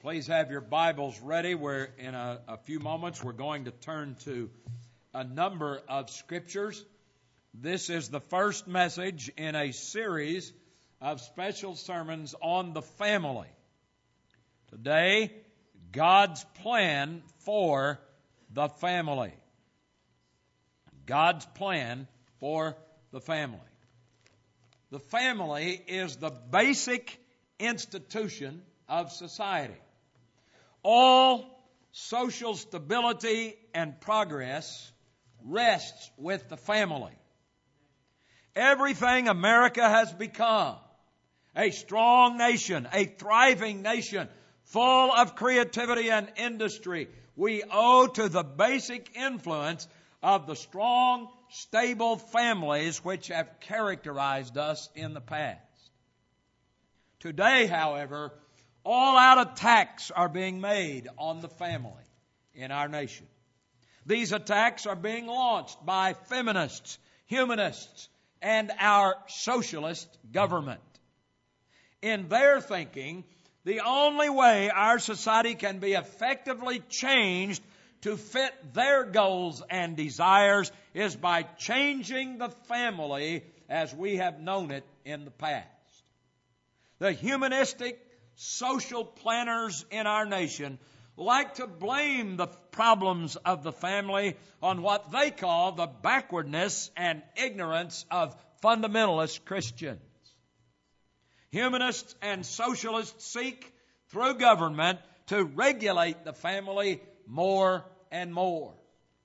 Please have your Bibles ready. We're in a few moments. We're going to turn to a number of scriptures. This is the first message in a series of special sermons on the family. Today, God's plan for the family. God's plan for the family. The family is the basic institution of society. All social stability and progress rests with the family. Everything America has become, a strong nation, a thriving nation, full of creativity and industry, we owe to the basic influence of the strong, stable families which have characterized us in the past. Today, however, all-out attacks are being made on the family in our nation. These attacks are being launched by feminists, humanists, and our socialist government. In their thinking, the only way our society can be effectively changed to fit their goals and desires is by changing the family as we have known it in the past. The humanistic social planners in our nation like to blame the problems of the family on what they call the backwardness and ignorance of fundamentalist Christians. Humanists and socialists seek, through government, to regulate the family more and more.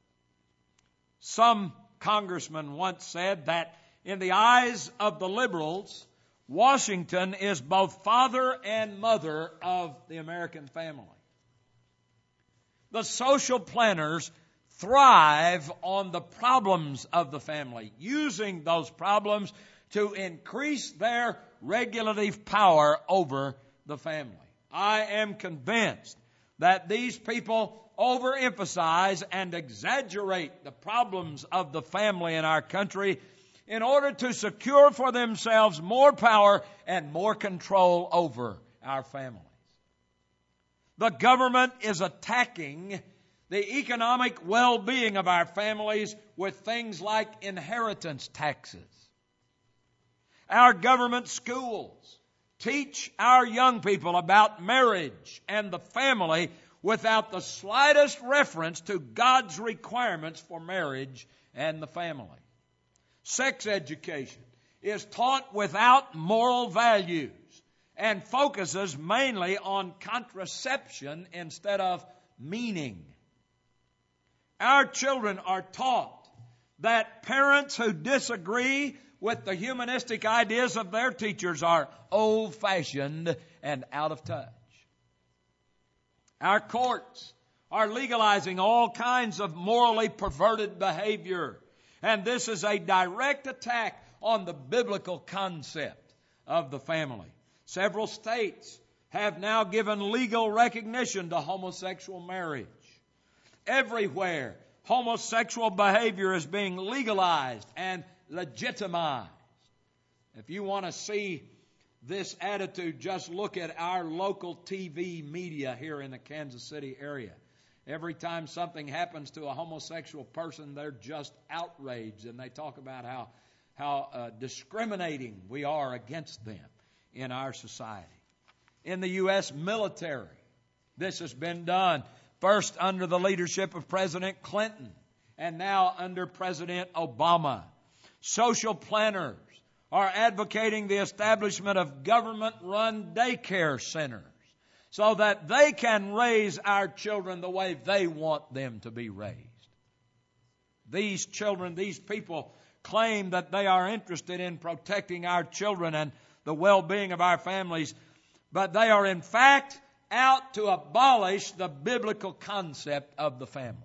Some congressman once said that in the eyes of the liberals, Washington is both father and mother of the American family. The social planners thrive on the problems of the family, using those problems to increase their regulative power over the family. I am convinced that these people overemphasize and exaggerate the problems of the family in our country in order to secure for themselves more power and more control over our families. The government is attacking the economic well-being of our families with things like inheritance taxes. Our government schools teach our young people about marriage and the family without the slightest reference to God's requirements for marriage and the family. Sex education is taught without moral values and focuses mainly on contraception instead of meaning. Our children are taught that parents who disagree with the humanistic ideas of their teachers are old-fashioned and out of touch. Our courts are legalizing all kinds of morally perverted behavior. And this is a direct attack on the biblical concept of the family. Several states have now given legal recognition to homosexual marriage. Everywhere, homosexual behavior is being legalized and legitimized. If you want to see this attitude, just look at our local TV media here in the Kansas City area. Every time something happens to a homosexual person, they're just outraged, and they talk about how discriminating we are against them in our society. In the U.S. military, this has been done first under the leadership of President Clinton and now under President Obama. Social planners are advocating the establishment of government-run daycare centers, so that they can raise our children the way they want them to be raised. These children, these people claim that they are interested in protecting our children and the well-being of our families, but they are in fact out to abolish the biblical concept of the family.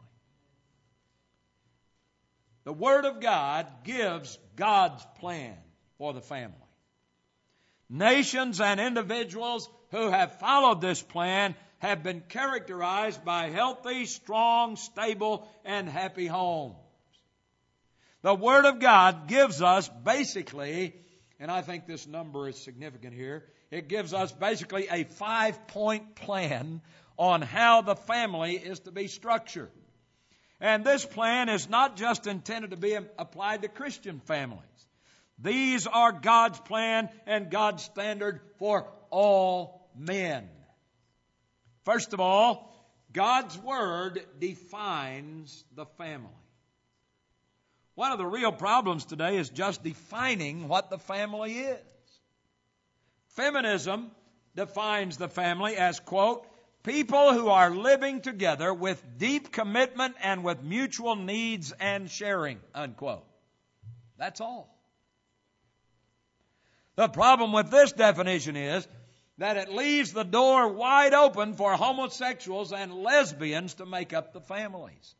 The Word of God gives God's plan for the family. Nations and individuals who have followed this plan have been characterized by healthy, strong, stable, and happy homes. The Word of God gives us basically, and I think this number is significant here, It gives us basically a 5-point plan on how the family is to be structured. And this plan is not just intended to be applied to Christian families. These are God's plan and God's standard for all men. First of all, God's Word defines the family. One of the real problems today is just defining what the family is. Feminism defines the family as, quote, people who are living together with deep commitment and with mutual needs and sharing, unquote. That's all. The problem with this definition is that it leaves the door wide open for homosexuals and lesbians to make up the families.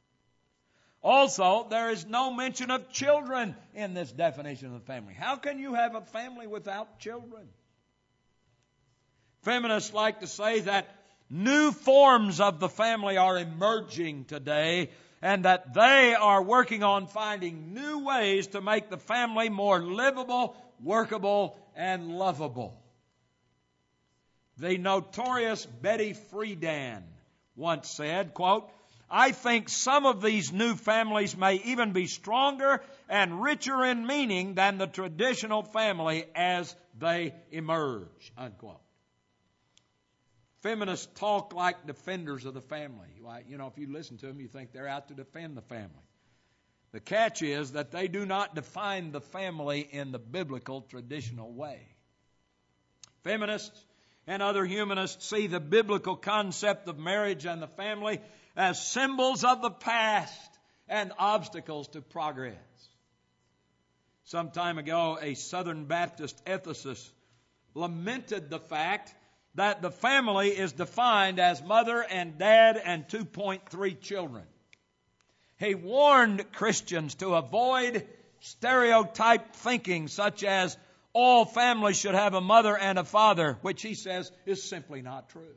Also, there is no mention of children in this definition of the family. How can you have a family without children? Feminists like to say that new forms of the family are emerging today and that they are working on finding new ways to make the family more livable, workable, and lovable. The notorious Betty Friedan once said, quote, I think some of these new families may even be stronger and richer in meaning than the traditional family as they emerge, unquote. Feminists talk like defenders of the family. You know, if you listen to them, you think they're out to defend the family. The catch is that they do not define the family in the biblical traditional way. Feminists and other humanists see the biblical concept of marriage and the family as symbols of the past and obstacles to progress. Some time ago, a Southern Baptist ethicist lamented the fact that the family is defined as mother and dad and 2.3 children. He warned Christians to avoid stereotype thinking such as all families should have a mother and a father, which he says is simply not true.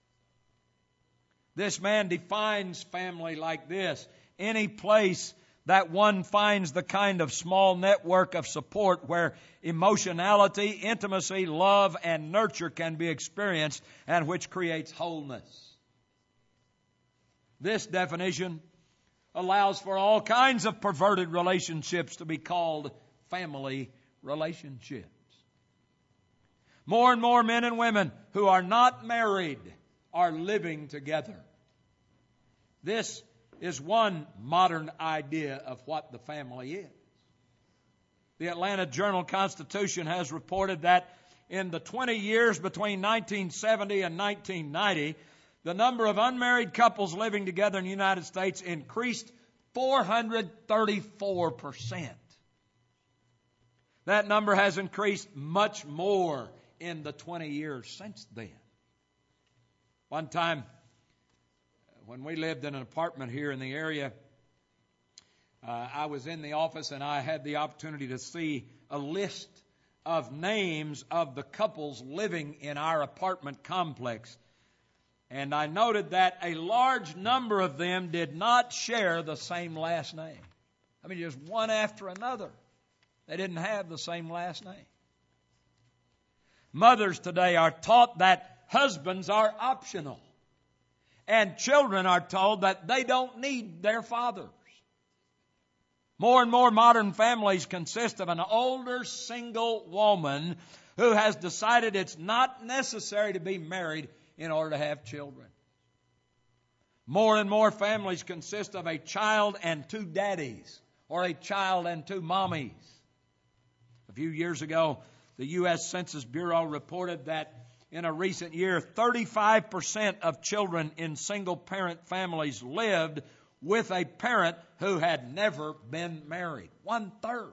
This man defines family like this: any place that one finds the kind of small network of support where emotionality, intimacy, love, and nurture can be experienced and which creates wholeness. This definition allows for all kinds of perverted relationships to be called family relationships. More and more men and women who are not married are living together. This is one modern idea of what the family is. The Atlanta Journal-Constitution has reported that in the 20 years between 1970 and 1990, the number of unmarried couples living together in the United States increased 434%. That number has increased much more in the 20 years since then. One time, when we lived in an apartment here in the area, I was in the office and I had the opportunity to see a list of names of the couples living in our apartment complex. And I noted that a large number of them did not share the same last name. I mean, just one after another. They didn't have the same last name. Mothers today are taught that husbands are optional. And children are told that they don't need their fathers. More and more modern families consist of an older single woman who has decided it's not necessary to be married in order to have children. More and more families consist of a child and two daddies, or a child and two mommies. A few years ago, the U.S. Census Bureau reported that in a recent year, 35% of children in single-parent families lived with a parent who had never been married. 1/3.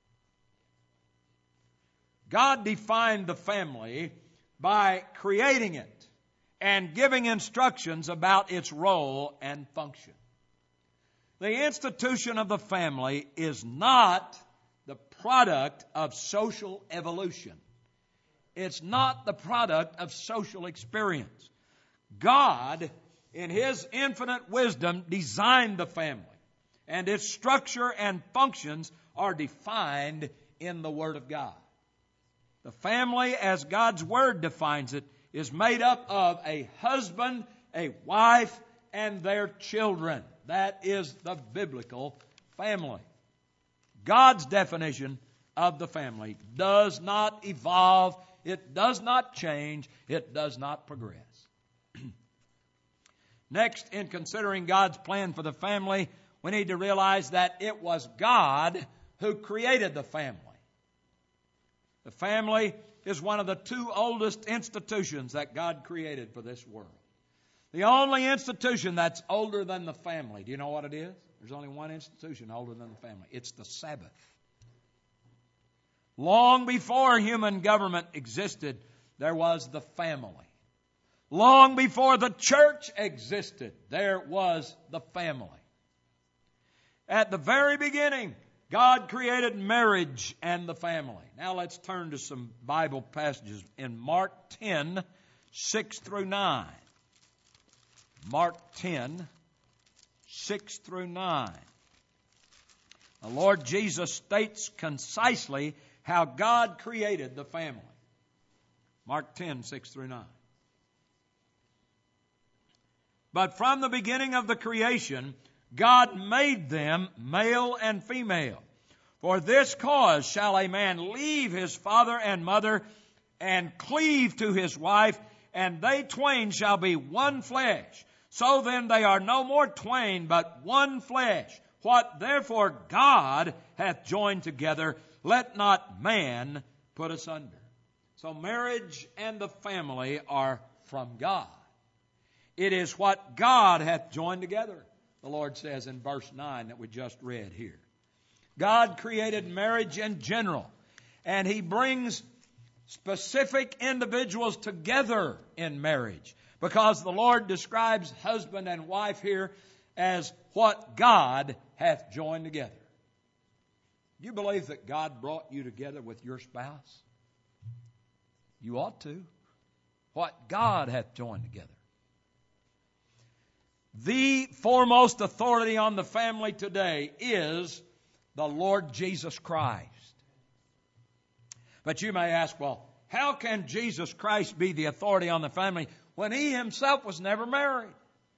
God defined the family by creating it and giving instructions about its role and function. The institution of the family is not the product of social evolution. It's not the product of social experience. God, in His infinite wisdom, designed the family, and its structure and functions are defined in the Word of God. The family, as God's Word defines it, is made up of a husband, a wife, and their children. That is the biblical family. God's definition of the family does not evolve, it does not change, it does not progress. Next, in considering God's plan for the family, we need to realize that it was God who created the family. The family is one of the two oldest institutions that God created for this world. The only institution that's older than the family, do you know what it is? There's only one institution older than the family. It's the Sabbath. Long before human government existed, there was the family. Long before the church existed, there was the family. At the very beginning, God created marriage and the family. Now let's turn to some Bible passages in Mark 10, 6 through 9. Mark 10, 6 through 9. The Lord Jesus states concisely how God created the family. Mark 10, 6 through 9. But from the beginning of the creation, God made them male and female. For this cause shall a man leave his father and mother and cleave to his wife, and they twain shall be one flesh. So then they are no more twain, but one flesh. What therefore God hath joined together, let not man put asunder. So marriage and the family are from God. It is what God hath joined together, the Lord says in verse 9 that we just read here. God created marriage in general, and He brings specific individuals together in marriage, because the Lord describes husband and wife here as what God hath joined together. Do you believe that God brought you together with your spouse? You ought to. What God hath joined together. The foremost authority on the family today is the Lord Jesus Christ. But you may ask, well, how can Jesus Christ be the authority on the family when He Himself was never married?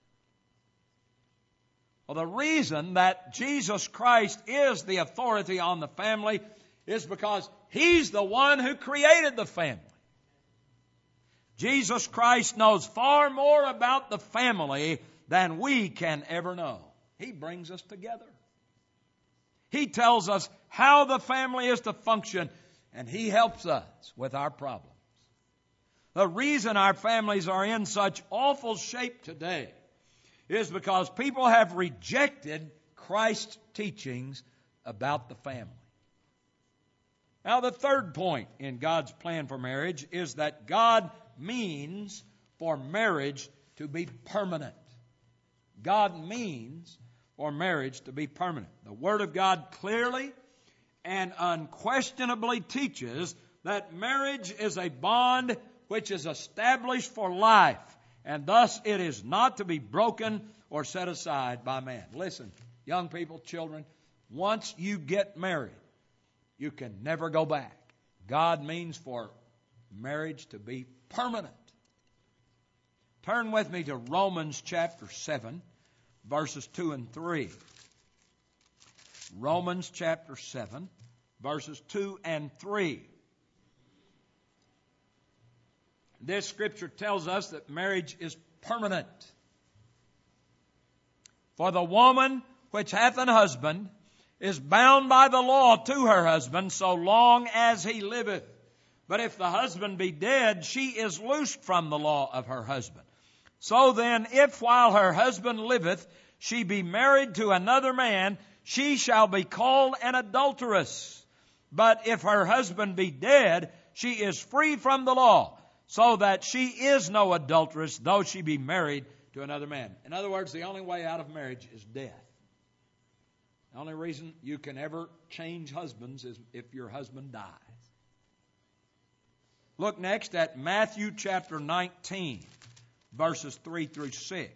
Well, the reason that Jesus Christ is the authority on the family is because He's the one who created the family. Jesus Christ knows far more about the family than we can ever know. He brings us together. He tells us how the family is to function, and He helps us with our problems. The reason our families are in such awful shape today is because people have rejected Christ's teachings about the family. Now, the third point in God's plan for marriage is that God means for marriage to be permanent. God means for marriage to be permanent. The Word of God clearly and unquestionably teaches that marriage is a bond which is established for life, and thus it is not to be broken or set aside by man. Listen, young people, children, once you get married, you can never go back. God means for marriage to be permanent. Turn with me to Romans chapter 7, verses 2 and 3. Romans chapter 7, verses 2 and 3. This scripture tells us that marriage is permanent. For the woman which hath an husband is bound by the law to her husband so long as he liveth. But if the husband be dead, she is loosed from the law of her husband. So then, if while her husband liveth, she be married to another man, she shall be called an adulteress. But if her husband be dead, she is free from the law, so that she is no adulteress, though she be married to another man. In other words, the only way out of marriage is death. The only reason you can ever change husbands is if your husband dies. Look next at Matthew chapter 19, verses 3 through 6.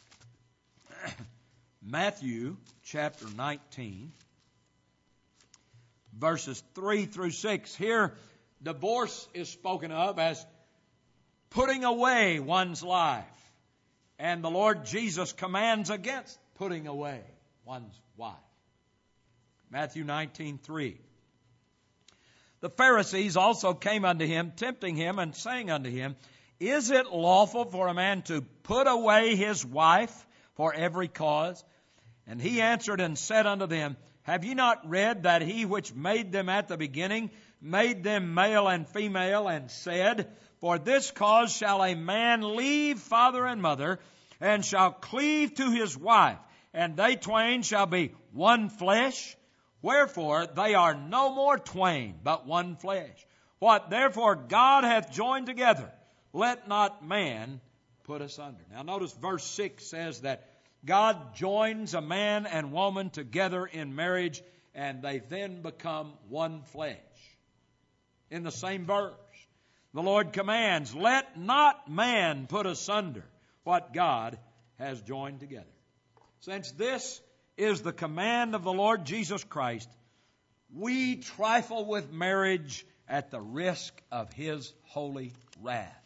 Matthew chapter 19, verses 3 through 6. Here, divorce is spoken of as putting away one's life. And the Lord Jesus commands against putting away one's wife. Matthew 19:3. The Pharisees also came unto him, tempting him, and saying unto him, Is it lawful for a man to put away his wife for every cause? And he answered and said unto them, Have ye not read that he which made them at the beginning made them male and female, and said, For this cause shall a man leave father and mother, and shall cleave to his wife, and they twain shall be one flesh? Wherefore they are no more twain, but one flesh. What therefore God hath joined together, let not man put asunder. Now notice verse 6 says that God joins a man and woman together in marriage, and they then become one flesh. In the same verse, the Lord commands, Let not man put asunder what God has joined together. Since this is the command of the Lord Jesus Christ, we trifle with marriage at the risk of His holy wrath.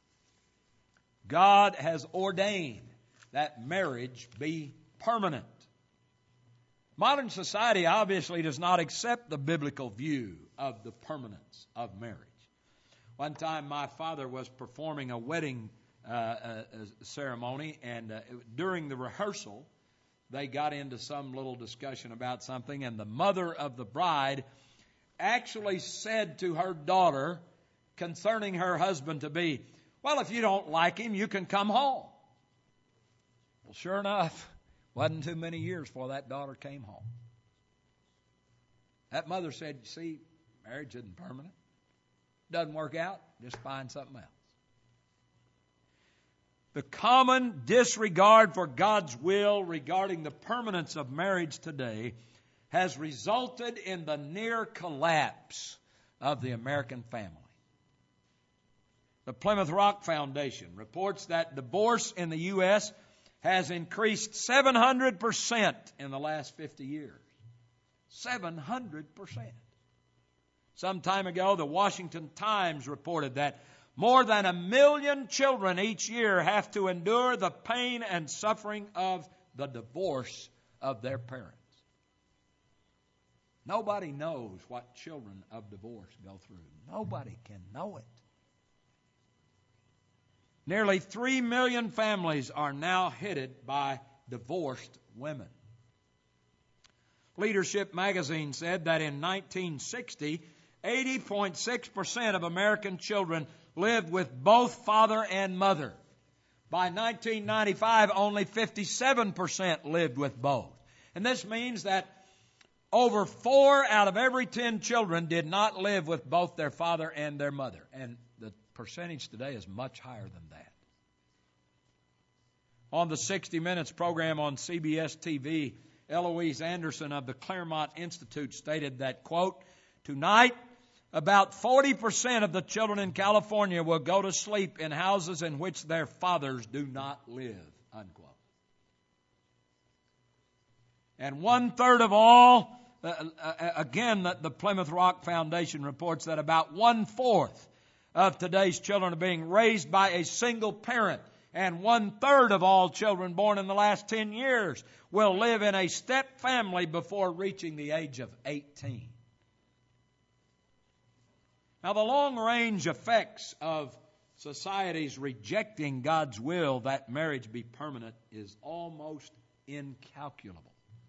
God has ordained that marriage be permanent. Modern society obviously does not accept the biblical view of the permanence of marriage. One time my father was performing a wedding ceremony, and during the rehearsal, they got into some little discussion about something, and the mother of the bride actually said to her daughter concerning her husband-to-be, Well, if you don't like him, you can come home. Well, sure enough, wasn't too many years before that daughter came home. That mother said, You see, marriage isn't permanent. Doesn't work out, just find something else. The common disregard for God's will regarding the permanence of marriage today has resulted in the near collapse of the American family. The Plymouth Rock Foundation reports that divorce in the U.S. has increased 700% in the last 50 years. 700%. Some time ago, the Washington Times reported that more than 1 million children each year have to endure the pain and suffering of the divorce of their parents. Nobody knows what children of divorce go through. Nobody can know it. Nearly 3 million families are now headed by divorced women. Leadership magazine said that in 1960, 80.6% of American children lived with both father and mother. By 1995, only 57% lived with both. And this means that over 4 out of every 10 children did not live with both their father and their mother. And the percentage today is much higher than that. On the 60 Minutes program on CBS TV, Eloise Anderson of the Claremont Institute stated that, quote, Tonight, about 40% of the children in California will go to sleep in houses in which their fathers do not live, unquote. And 1/3 of all, again, the Plymouth Rock Foundation reports that about 1/4 of today's children are being raised by a single parent, and 1/3 of all children born in the last 10 years will live in a step family before reaching the age of 18. Now, the long-range effects of society's rejecting God's will that marriage be permanent is almost incalculable.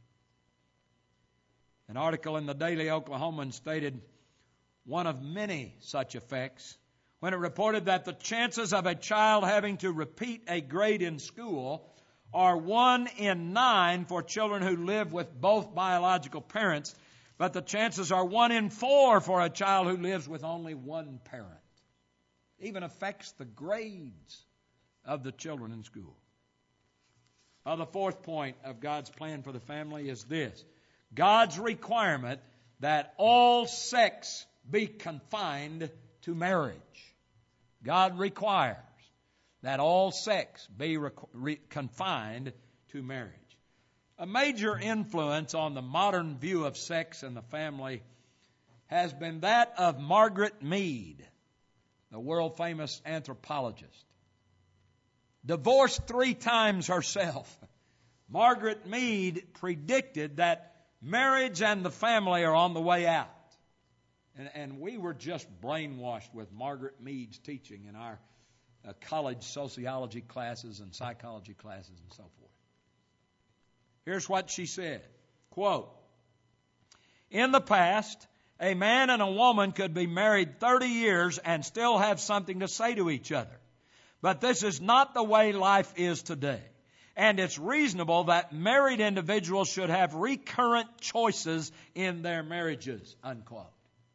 An article in the Daily Oklahoman stated one of many such effects when it reported that the chances of a child having to repeat a grade in school are 1 in 9 for children who live with both biological parents, but the chances are 1 in 4 for a child who lives with only one parent. It even affects the grades of the children in school. The fourth point of God's plan for the family is this: God's requirement that all sex be confined to marriage. God requires that all sex be confined to marriage. A major influence on the modern view of sex and the family has been that of Margaret Mead, the world-famous anthropologist. Divorced 3 times herself, Margaret Mead predicted that marriage and the family are on the way out. And we were just brainwashed with Margaret Mead's teaching in our college sociology classes and psychology classes and so forth. Here's what she said, quote, "In the past, a man and a woman could be married 30 years and still have something to say to each other. But this is not the way life is today. And it's reasonable that married individuals should have recurrent choices in their marriages," unquote.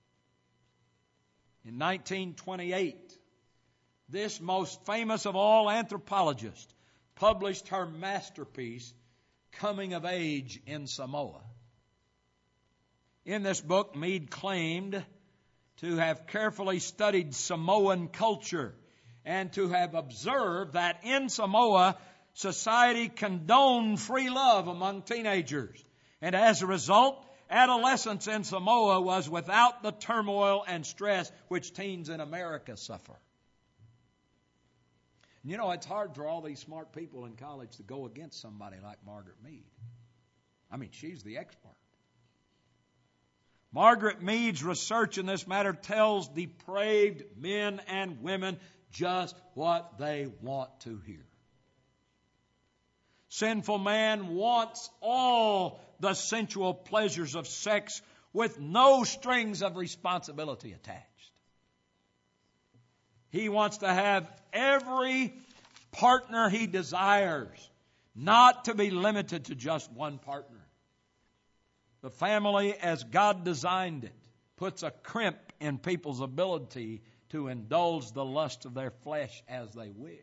In 1928, this most famous of all anthropologists published her masterpiece, Coming of Age in Samoa. In this book, Mead claimed to have carefully studied Samoan culture and to have observed that in Samoa, society condoned free love among teenagers. And as a result, adolescence in Samoa was without the turmoil and stress which teens in America suffer. You know, it's hard for all these smart people in college to go against somebody like Margaret Mead. I mean, she's the expert. Margaret Mead's research in this matter tells depraved men and women just what they want to hear. Sinful man wants all the sensual pleasures of sex with no strings of responsibility attached. He wants to have every partner he desires, not to be limited to just one partner. The family, as God designed it, puts a crimp in people's ability to indulge the lust of their flesh as they wish.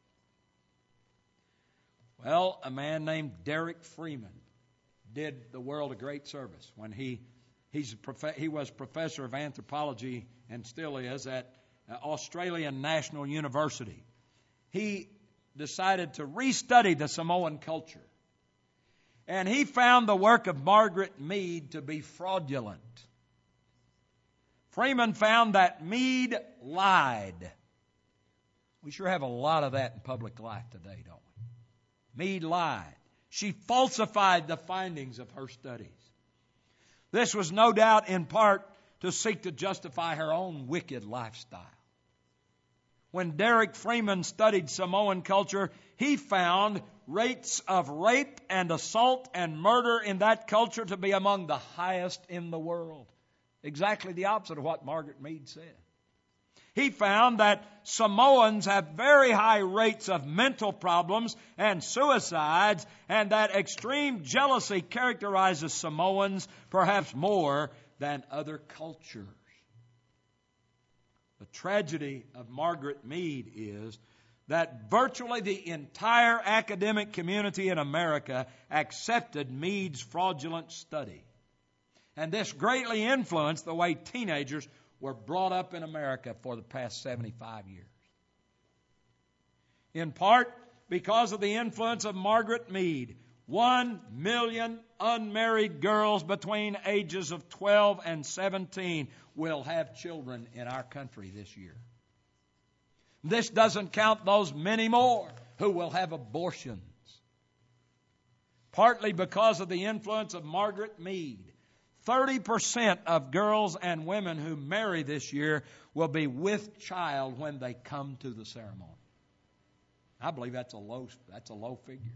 Well, a man named Derek Freeman did the world a great service when he was professor of anthropology and still is at Australian National University. He decided to restudy the Samoan culture. And he found the work of Margaret Mead to be fraudulent. Freeman found that Mead lied. We sure have a lot of that in public life today, don't we? Mead lied. She falsified the findings of her studies. This was no doubt in part to seek to justify her own wicked lifestyle. When Derek Freeman studied Samoan culture, he found rates of rape and assault and murder in that culture to be among the highest in the world. Exactly the opposite of what Margaret Mead said. He found that Samoans have very high rates of mental problems and suicides, and that extreme jealousy characterizes Samoans perhaps more than other cultures. The tragedy of Margaret Mead is that virtually the entire academic community in America accepted Mead's fraudulent study. And this greatly influenced the way teenagers were brought up in America for the past 75 years. In part because of the influence of Margaret Mead, 1 million unmarried girls between ages of 12 and 17 will have children in our country this year. This doesn't count those many more who will have abortions. Partly because of the influence of Margaret Mead, 30% of girls and women who marry this year will be with child when they come to the ceremony. I believe that's a low figure.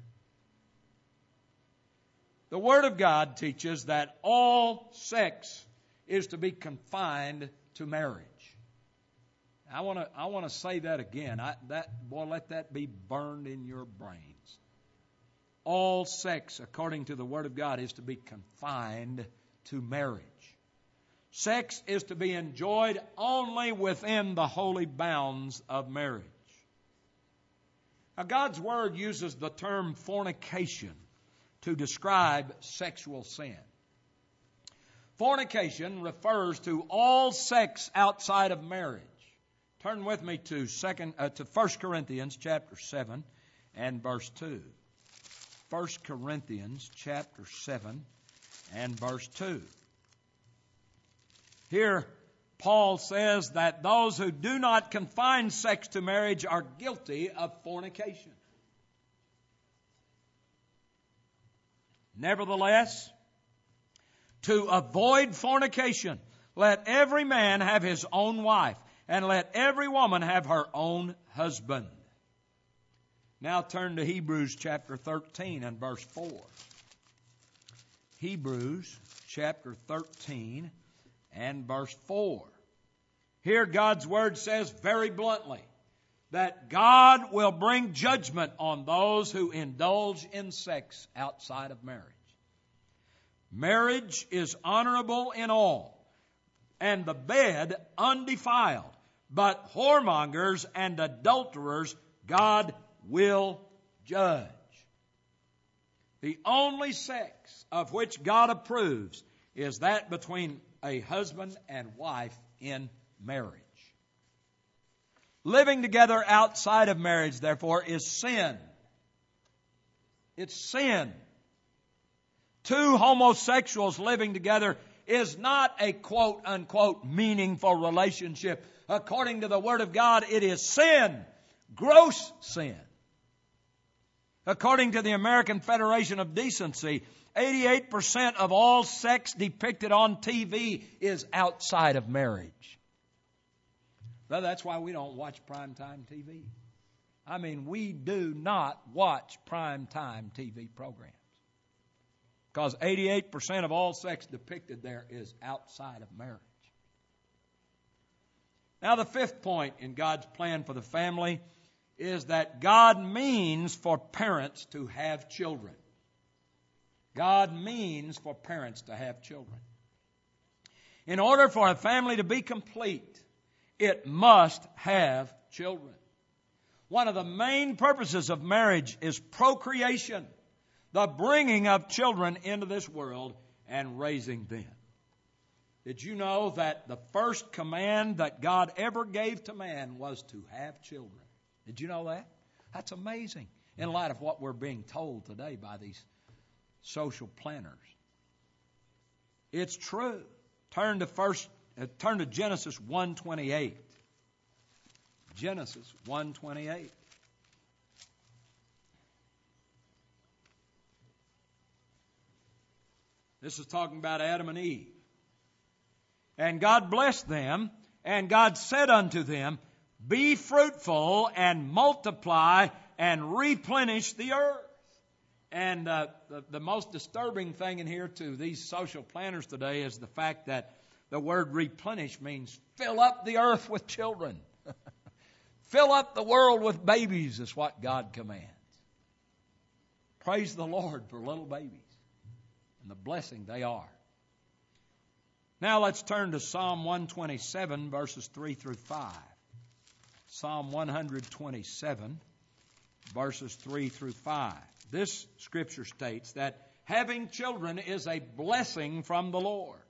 The Word of God teaches that all sex is to be confined to marriage. I want to say that again. Let that be burned in your brains. All sex, according to the Word of God, is to be confined to marriage. Sex is to be enjoyed only within the holy bounds of marriage. Now, God's Word uses the term fornication to describe sexual sin. Fornication refers to all sex outside of marriage. Turn with me to 1 Corinthians chapter 7 and verse 2. 1 Corinthians chapter 7 and verse 2. Here, Paul says that those who do not confine sex to marriage are guilty of fornication. Nevertheless, to avoid fornication, let every man have his own wife, and let every woman have her own husband. Now turn to Hebrews chapter 13 and verse 4. Hebrews chapter 13 and verse 4. Here God's Word says very bluntly that God will bring judgment on those who indulge in sex outside of marriage. Marriage is honorable in all, and the bed undefiled, but whoremongers and adulterers God will judge. The only sex of which God approves is that between a husband and wife in marriage. Living together outside of marriage, therefore, is sin. It's sin. Two homosexuals living together is not a quote-unquote meaningful relationship. According to the Word of God, it is sin. Gross sin. According to the American Federation of Decency, 88% of all sex depicted on TV is outside of marriage. Well, that's why we don't watch primetime TV. I mean, we do not watch primetime TV programs. Because 88% of all sex depicted there is outside of marriage. Now, the fifth point in God's plan for the family is that God means for parents to have children. God means for parents to have children. In order for a family to be complete, it must have children. One of the main purposes of marriage is procreation, the bringing of children into this world and raising them. Did you know that the first command that God ever gave to man was to have children? Did you know that? That's amazing in light of what we're being told today by these social planners. It's true. Turn to Genesis 1:28. Genesis 1:28. This is talking about Adam and Eve. And God blessed them, and God said unto them, be fruitful and multiply and replenish the earth. And the most disturbing thing in here to these social planners today is the fact that the word replenish means fill up the earth with children. Fill up the world with babies is what God commands. Praise the Lord for little babies and the blessing they are. Now let's turn to Psalm 127, verses 3 through 5. Psalm 127, verses 3 through 5. This scripture states that having children is a blessing from the Lord.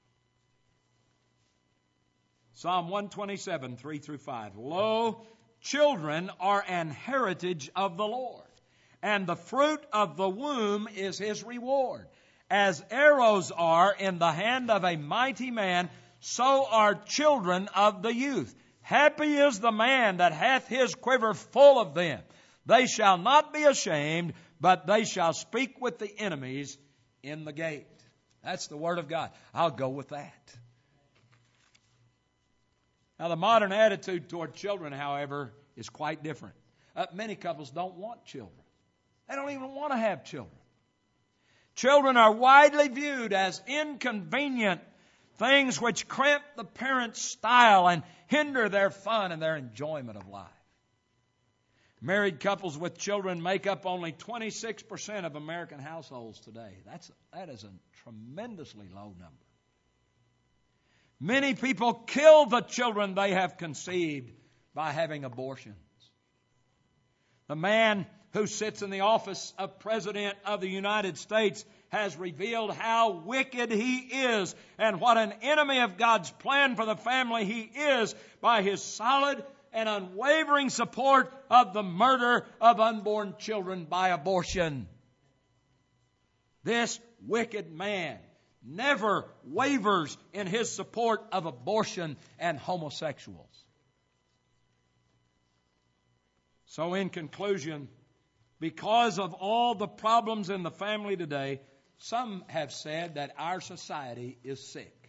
Psalm 127, 3 through 5. Lo, children are an heritage of the Lord, and the fruit of the womb is His reward. As arrows are in the hand of a mighty man, so are children of the youth. Happy is the man that hath his quiver full of them. They shall not be ashamed, but they shall speak with the enemies in the gate. That's the Word of God. I'll go with that. Now, the modern attitude toward children, however, is quite different. Many couples don't want children. They don't even want to have children. Children are widely viewed as inconvenient things which cramp the parents' style and hinder their fun and their enjoyment of life. Married couples with children make up only 26% of American households today. That is a tremendously low number. Many people kill the children they have conceived by having abortions. The man who sits in the office of President of the United States has revealed how wicked he is and what an enemy of God's plan for the family he is by his solid and unwavering support of the murder of unborn children by abortion. This wicked man never wavers in his support of abortion and homosexuals. So in conclusion, because of all the problems in the family today, some have said that our society is sick.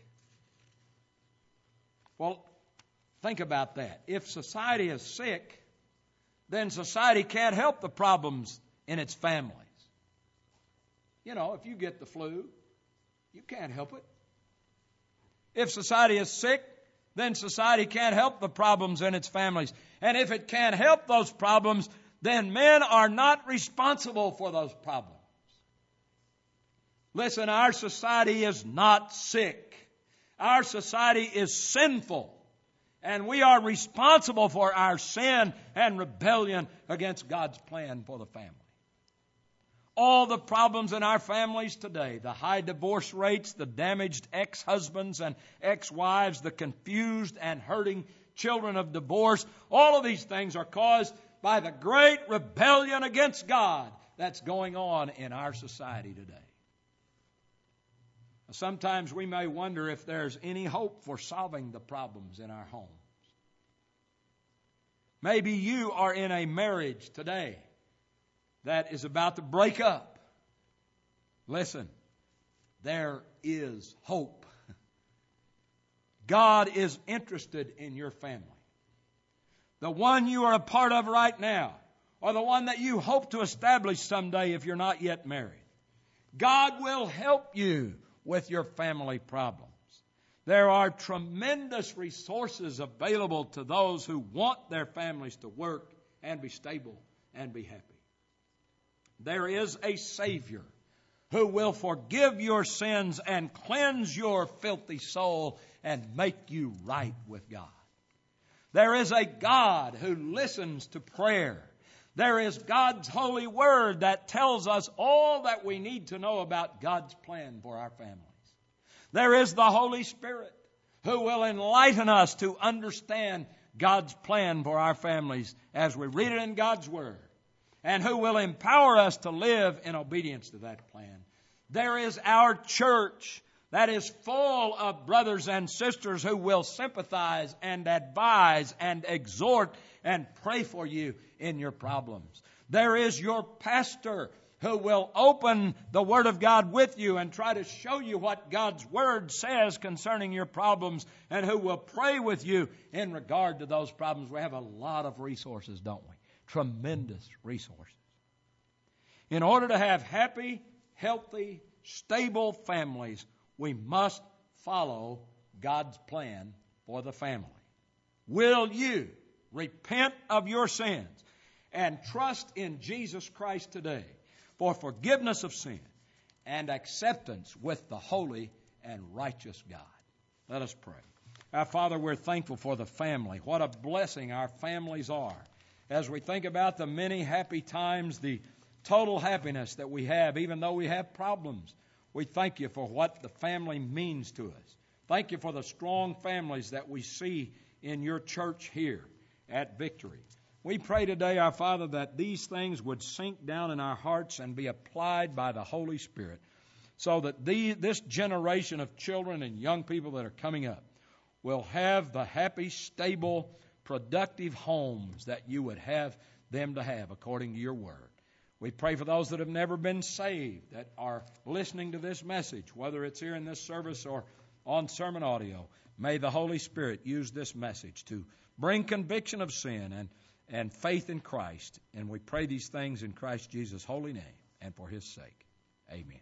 Well, think about that. If society is sick, then society can't help the problems in its families. You know, if you get the flu, you can't help it. If society is sick, then society can't help the problems in its families. And if it can't help those problems, then men are not responsible for those problems. Listen, our society is not sick. Our society is sinful. And we are responsible for our sin and rebellion against God's plan for the family. All the problems in our families today, the high divorce rates, the damaged ex-husbands and ex-wives, the confused and hurting children of divorce, all of these things are caused by the great rebellion against God that's going on in our society today. Sometimes we may wonder if there's any hope for solving the problems in our homes. Maybe you are in a marriage today that is about to break up. Listen, there is hope. God is interested in your family. The one you are a part of right now, or the one that you hope to establish someday if you're not yet married. God will help you with your family problems. There are tremendous resources available to those who want their families to work and be stable and be happy. There is a Savior who will forgive your sins and cleanse your filthy soul and make you right with God. There is a God who listens to prayer. There is God's holy word that tells us all that we need to know about God's plan for our families. There is the Holy Spirit who will enlighten us to understand God's plan for our families as we read it in God's word, and who will empower us to live in obedience to that plan. There is our church that is full of brothers and sisters who will sympathize and advise and exhort and pray for you in your problems. There is your pastor who will open the Word of God with you and try to show you what God's Word says concerning your problems, and who will pray with you in regard to those problems. We have a lot of resources, don't we? Tremendous resources. In order to have happy, healthy, stable families, we must follow God's plan for the family. Will you repent of your sins and trust in Jesus Christ today for forgiveness of sin and acceptance with the holy and righteous God? Let us pray. Our Father, we're thankful for the family. What a blessing our families are. As we think about the many happy times, the total happiness that we have, even though we have problems, we thank you for what the family means to us. Thank you for the strong families that we see in your church here at Victory. We pray today, our Father, that these things would sink down in our hearts and be applied by the Holy Spirit, so that this generation of children and young people that are coming up will have the happy, stable, productive homes that you would have them to have according to your word. We pray for those that have never been saved, that are listening to this message, whether it's here in this service or on sermon audio. May the Holy Spirit use this message to bring conviction of sin and faith in Christ. And we pray these things in Christ Jesus' holy name and for his sake. Amen.